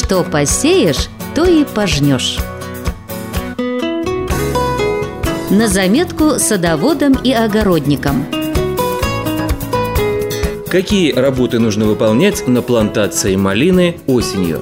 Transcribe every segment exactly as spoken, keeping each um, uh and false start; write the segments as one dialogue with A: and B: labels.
A: Что посеешь, то и пожнешь. На заметку садоводам и огородникам.
B: Какие работы нужно выполнять на плантации малины осенью?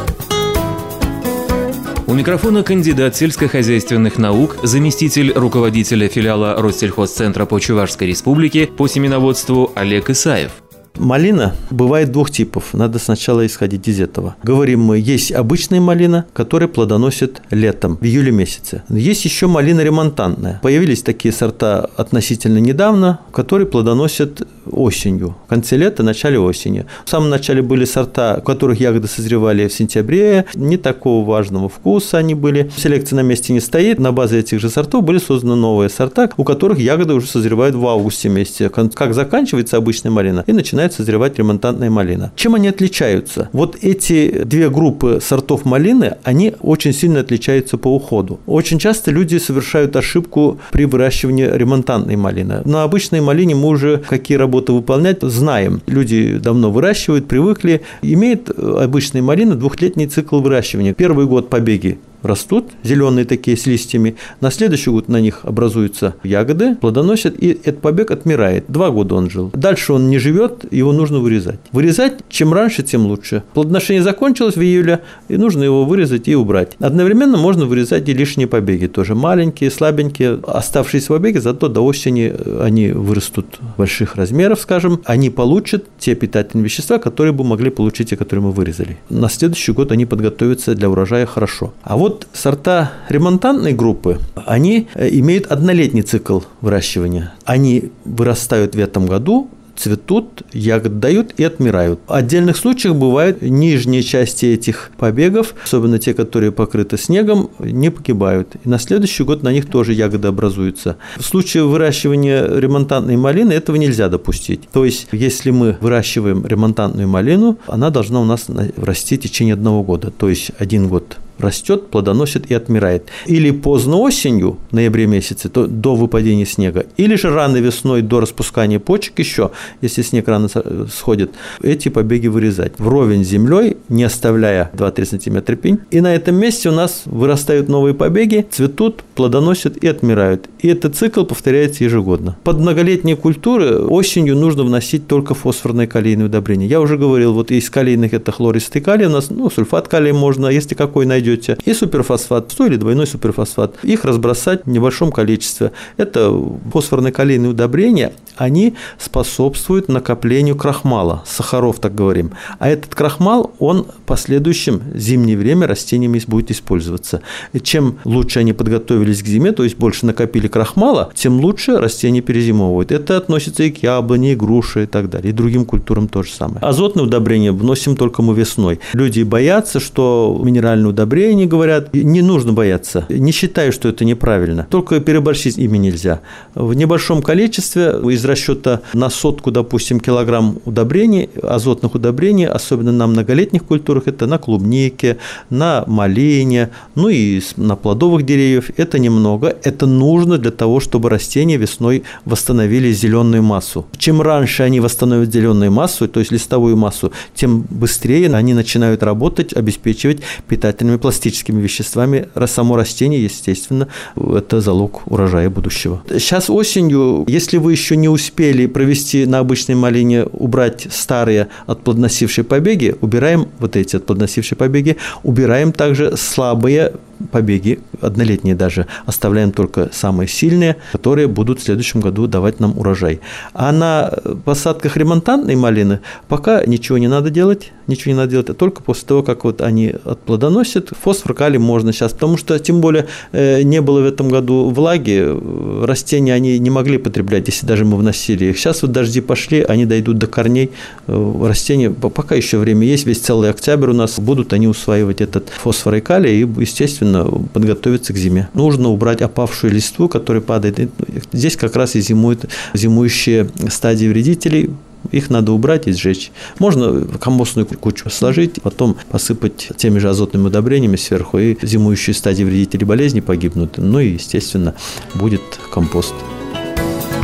B: У микрофона кандидат сельскохозяйственных наук, заместитель руководителя филиала Россельхозцентра по Чувашской республике по семеноводству Олег Исаев.
C: Малина бывает двух типов. Надо сначала исходить из этого. Говорим мы, есть обычная малина, которая плодоносит летом, в июле месяце. Есть еще малина ремонтантная. Появились такие сорта относительно недавно, которые плодоносят осенью, в конце лета, начале осени. В самом начале были сорта, у которых ягоды созревали в сентябре, не такого важного вкуса они были. Селекция на месте не стоит. На базе этих же сортов были созданы новые сорта, у которых ягоды уже созревают в августе месяце. Как заканчивается обычная малина и начинает созревать ремонтантная малина. Чем они отличаются? Вот эти две группы сортов малины, они очень сильно отличаются по уходу. Очень часто люди совершают ошибку при выращивании ремонтантной малины. На обычной малине мы уже какие работы выполнять знаем. Люди давно выращивают, привыкли. Имеет обычная малина двухлетний цикл выращивания. Первый год побеги растут, зеленые такие с листьями. На следующий год на них образуются ягоды, плодоносят, и этот побег отмирает. Два года он жил. Дальше он не живет, его нужно вырезать. Вырезать чем раньше, тем лучше. Плодоношение закончилось в июле, и нужно его вырезать и убрать. Одновременно можно вырезать и лишние побеги, тоже маленькие, слабенькие. Оставшиеся побеги, зато до осени они вырастут больших размеров, скажем. Они получат те питательные вещества, которые бы могли получить те, которые мы вырезали. На следующий год они подготовятся для урожая хорошо. А вот Вот сорта ремонтантной группы, они имеют однолетний цикл выращивания. Они вырастают в этом году, цветут, ягод дают и отмирают. В отдельных случаях бывают нижние части этих побегов, особенно те, которые покрыты снегом, не погибают. И на следующий год на них тоже ягоды образуются. В случае выращивания ремонтантной малины этого нельзя допустить. То есть, если мы выращиваем ремонтантную малину, она должна у нас расти в течение одного года. То есть, один год растет, плодоносит и отмирает. Или поздно осенью, в ноябре месяце, то до выпадения снега, или же рано весной до распускания почек еще, если снег рано сходит, эти побеги вырезать вровень с землей, не оставляя два-три сантиметра пень. И на этом месте у нас вырастают новые побеги, цветут, плодоносят и отмирают. И этот цикл повторяется ежегодно. Под многолетние культуры осенью нужно вносить только фосфорное калийное удобрение. Я уже говорил, вот из калийных это хлористый калий у нас, ну, сульфат калия можно, если какой найдете, и суперфосфат, сто или двойной суперфосфат. Их разбросать в небольшом количестве. Это фосфорно-калийные удобрения, они способствуют накоплению крахмала, сахаров, так говорим. А этот крахмал, он в последующем зимнее время растениями будет использоваться. И чем лучше они подготовились к зиме, то есть больше накопили крахмала, тем лучше растения перезимовывают. Это относится и к яблоне, и груши, и так далее. И другим культурам то же самое. Азотные удобрения вносим только мы весной. Люди боятся, что минеральные удобрения, они говорят, не нужно бояться. Не считаю, что это неправильно. Только переборщить ими нельзя. В небольшом количестве, из расчета на сотку, допустим, килограмм удобрений, азотных удобрений, особенно на многолетних культурах, это на клубнике, на малине, ну и на плодовых деревьях, это немного. Это нужно для того, чтобы растения весной восстановили зеленую массу. Чем раньше они восстановят зеленую массу, то есть листовую массу, тем быстрее они начинают работать, обеспечивать питательными пластиками. Пластическими веществами само растение, естественно, это залог урожая будущего. Сейчас осенью, если вы еще не успели провести на обычной малине, убрать старые отплодоносившие побеги, убираем вот эти отплодоносившие побеги, убираем также слабые побеги, однолетние даже, оставляем только самые сильные, которые будут в следующем году давать нам урожай. А на посадках ремонтантной малины пока ничего не надо делать, ничего не надо делать, а только после того, как вот они отплодоносят. Фосфор, калий можно сейчас, потому что, тем более, не было в этом году влаги, растения они не могли потреблять, если даже мы вносили их. Сейчас вот дожди пошли, они дойдут до корней, растения, пока еще время есть, весь целый октябрь у нас, будут они усваивать этот фосфор и калий и, естественно, подготовиться к зиме. Нужно убрать опавшую листву, которая падает. Здесь как раз и зимуют зимующие стадии вредителей. Их надо убрать и сжечь. Можно компостную кучу сложить, потом посыпать теми же азотными удобрениями сверху, и зимующие стадии вредителей болезни погибнут. Ну и, естественно, будет компост.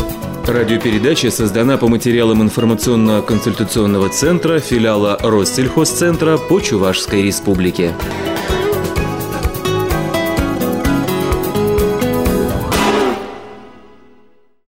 B: Радиопередача создана по материалам информационно-консультационного центра филиала Россельхозцентра по Чувашской Республике.